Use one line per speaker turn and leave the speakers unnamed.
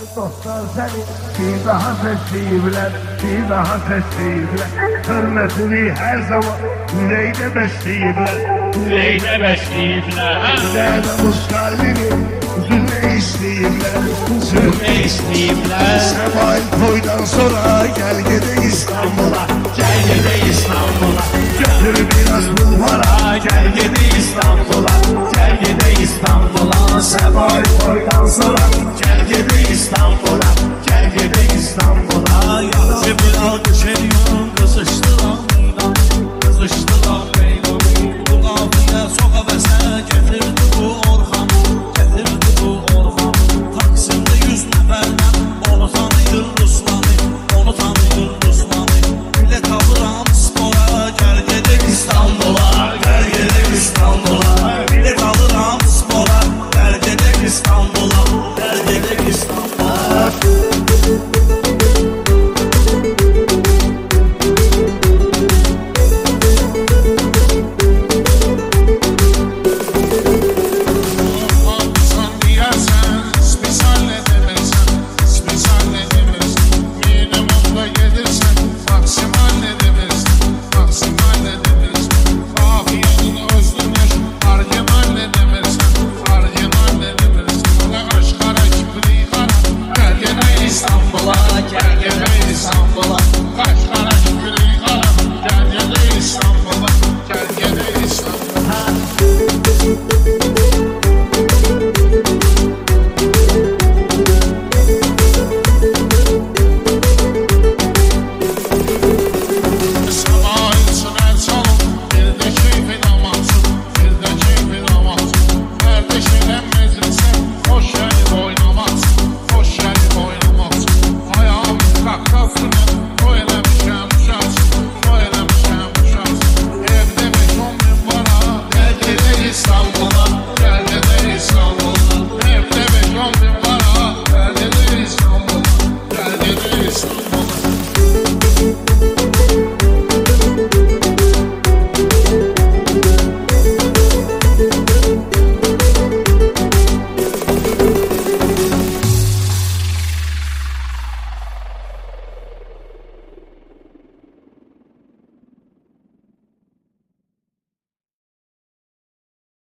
dostlar seni bir daha seçtiler, bir daha seçtiler. Hürmetini her zaman yüreğde besleyirler,
yüreğde besleyirler.
Namus kalbini üzülme isteyirler,
üzülme isteyirler.
Seval toydan sonra gel gide İstanbul'a,
gel gide İstanbul'a.
Götür biraz bul para,
gel gide İstanbul'a, gel gide İstanbul'a.
Seval toydan sonra
gel gide